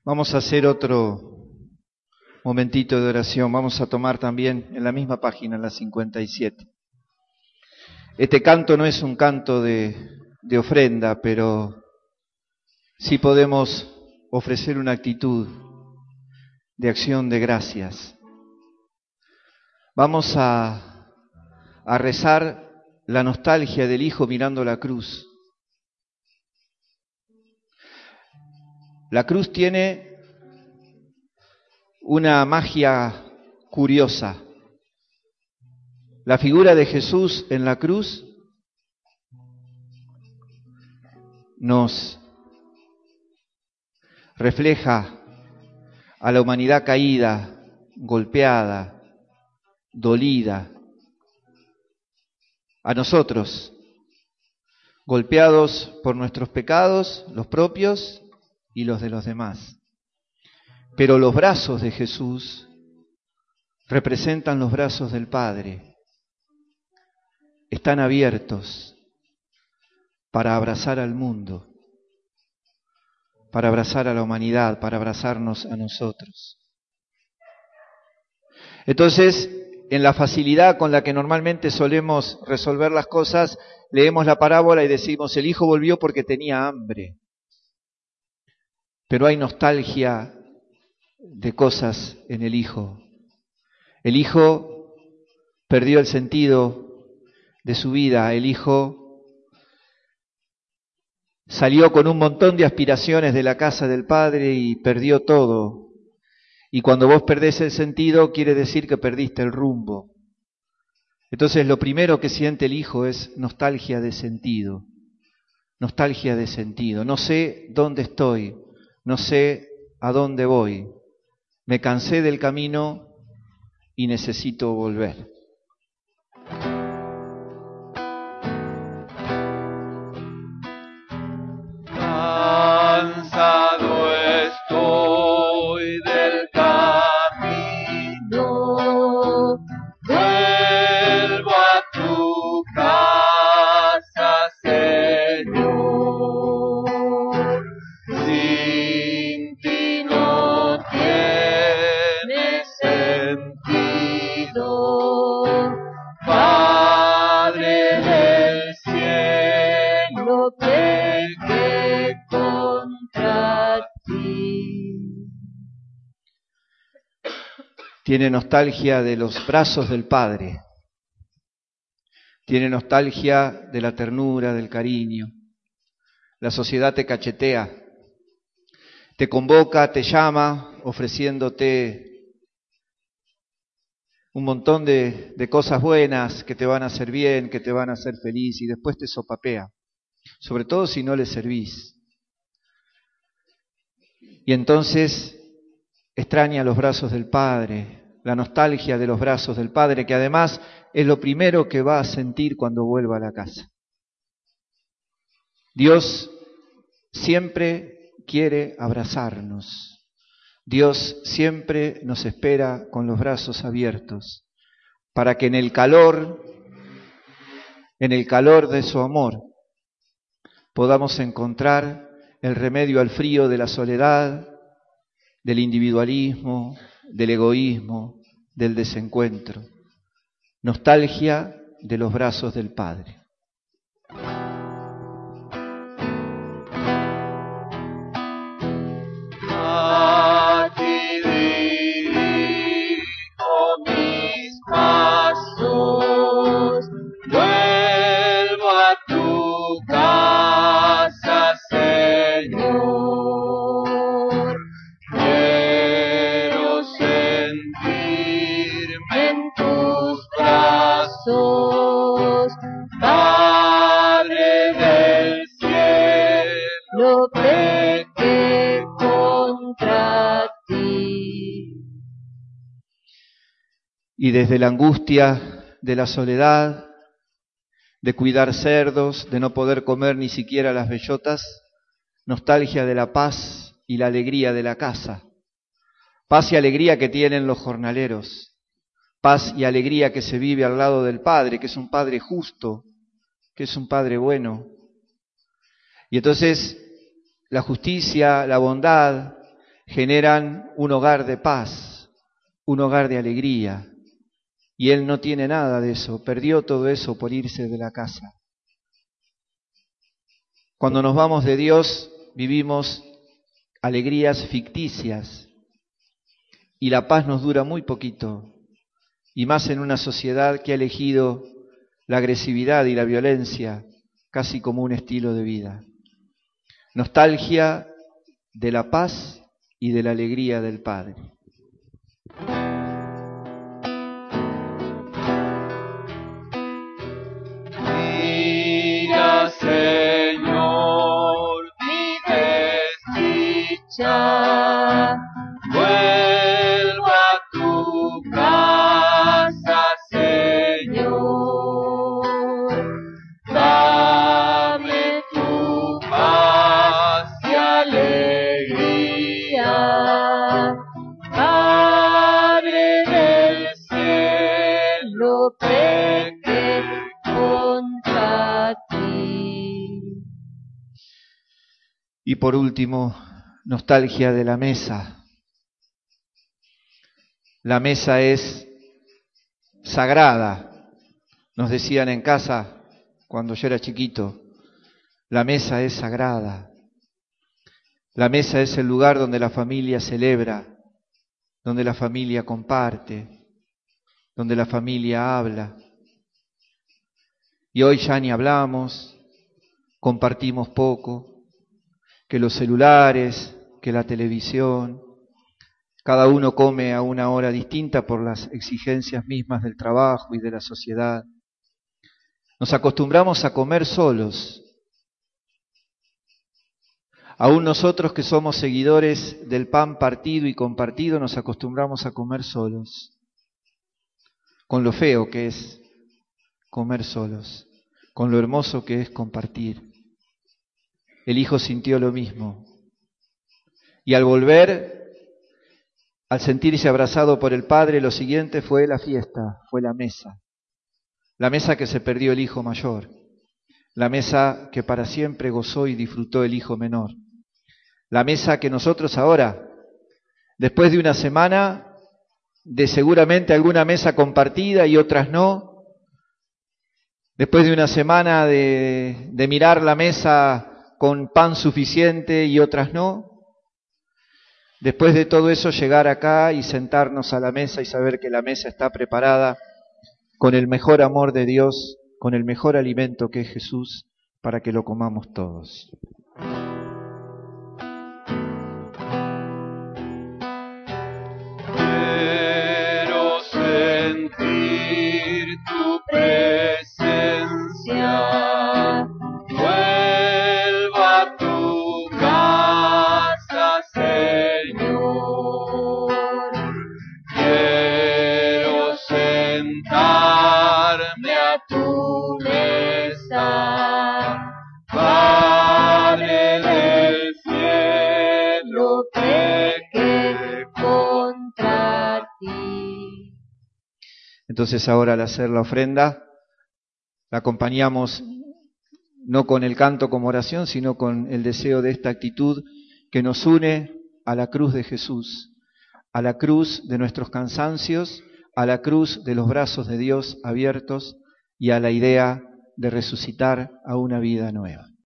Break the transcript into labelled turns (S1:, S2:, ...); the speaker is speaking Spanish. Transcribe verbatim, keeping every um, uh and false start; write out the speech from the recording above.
S1: Vamos a hacer otro momentito de oración. Vamos a tomar también en la misma página, en la cincuenta y siete. Este canto no es un canto de, de ofrenda, pero sí podemos ofrecer una actitud de acción de gracias. Vamos a, a rezar la nostalgia del Hijo mirando la cruz. La cruz tiene una magia curiosa. La figura de Jesús en la cruz nos refleja a la humanidad caída, golpeada, dolida, a nosotros, golpeados por nuestros pecados, los propios y los de los demás. Pero los brazos de Jesús representan los brazos del Padre. Están abiertos para abrazar al mundo, para abrazar a la humanidad, para abrazarnos a nosotros. Entonces, en la facilidad con la que normalmente solemos resolver las cosas, leemos la parábola y decimos, el hijo volvió porque tenía hambre. Pero hay nostalgia de cosas en el hijo. El hijo perdió el sentido de su vida. El hijo salió con un montón de aspiraciones de la casa del padre y perdió todo. Y cuando vos perdés el sentido, quiere decir que perdiste el rumbo. Entonces lo primero que siente el hijo es nostalgia de sentido. Nostalgia de sentido. No sé dónde estoy. No sé a dónde voy. Me cansé del camino y necesito volver.
S2: Cansado estoy del camino, vuelvo a tu casa, Señor. Sin ti no tiene sentido, Padre del cielo, pequé contra ti.
S1: Tiene nostalgia de los brazos del Padre. Tiene nostalgia de la ternura, del cariño. La sociedad te cachetea. Te convoca, te llama, ofreciéndote un montón de, de cosas buenas que te van a hacer bien, que te van a hacer feliz, y después te sopapea, sobre todo si no le servís. Y entonces extraña los brazos del Padre, la nostalgia de los brazos del Padre, que además es lo primero que va a sentir cuando vuelva a la casa. Dios siempre quiere abrazarnos. Dios siempre nos espera con los brazos abiertos para que en el calor, en el calor de su amor, podamos encontrar el remedio al frío de la soledad, del individualismo, del egoísmo, del desencuentro. Nostalgia de los brazos del Padre. Y desde la angustia de la soledad, de cuidar cerdos, de no poder comer ni siquiera las bellotas, nostalgia de la paz y la alegría de la casa. Paz y alegría que tienen los jornaleros. Paz y alegría que se vive al lado del Padre, que es un Padre justo, que es un Padre bueno. Y entonces la justicia, la bondad, generan un hogar de paz, un hogar de alegría. Y él no tiene nada de eso, perdió todo eso por irse de la casa. Cuando nos vamos de Dios, vivimos alegrías ficticias y la paz nos dura muy poquito, y más en una sociedad que ha elegido la agresividad y la violencia casi como un estilo de vida. Nostalgia de la paz y de la alegría del Padre.
S2: Mira, Señor, mi desdicha, vuelvo a tu casa, Señor, dame tu paz y alegría, Padre del cielo, pequé contra ti.
S1: Y por último, nostalgia de la mesa. La mesa es sagrada, nos decían en casa cuando yo era chiquito, la mesa es sagrada. La mesa es el lugar donde la familia celebra, donde la familia comparte, donde la familia habla. Y hoy ya ni hablamos, compartimos poco, que los celulares, que la televisión, cada uno come a una hora distinta por las exigencias mismas del trabajo y de la sociedad. Nos acostumbramos a comer solos. Aún nosotros que somos seguidores del pan partido y compartido, nos acostumbramos a comer solos, con lo feo que es comer solos, con lo hermoso que es compartir. El Hijo sintió lo mismo. Y al volver, al sentirse abrazado por el Padre, lo siguiente fue la fiesta, fue la mesa. La mesa que se perdió el hijo mayor. La mesa que para siempre gozó y disfrutó el hijo menor. La mesa que nosotros ahora, después de una semana, de seguramente alguna mesa compartida y otras no, después de una semana de, de mirar la mesa con pan suficiente y otras no, después de todo eso llegar acá y sentarnos a la mesa y saber que la mesa está preparada con el mejor amor de Dios, con el mejor alimento que es Jesús, para que lo comamos todos.
S2: Quiero sentir tu presencia, vuelvo a tu casa, Señor. Quiero sentarme a tu mesa, Padre del cielo, pequé contra ti.
S1: Entonces ahora al hacer la ofrenda, la acompañamos no con el canto como oración, sino con el deseo de esta actitud que nos une a la cruz de Jesús, a la cruz de nuestros cansancios, a la cruz de los brazos de Dios abiertos y a la idea de resucitar a una vida nueva.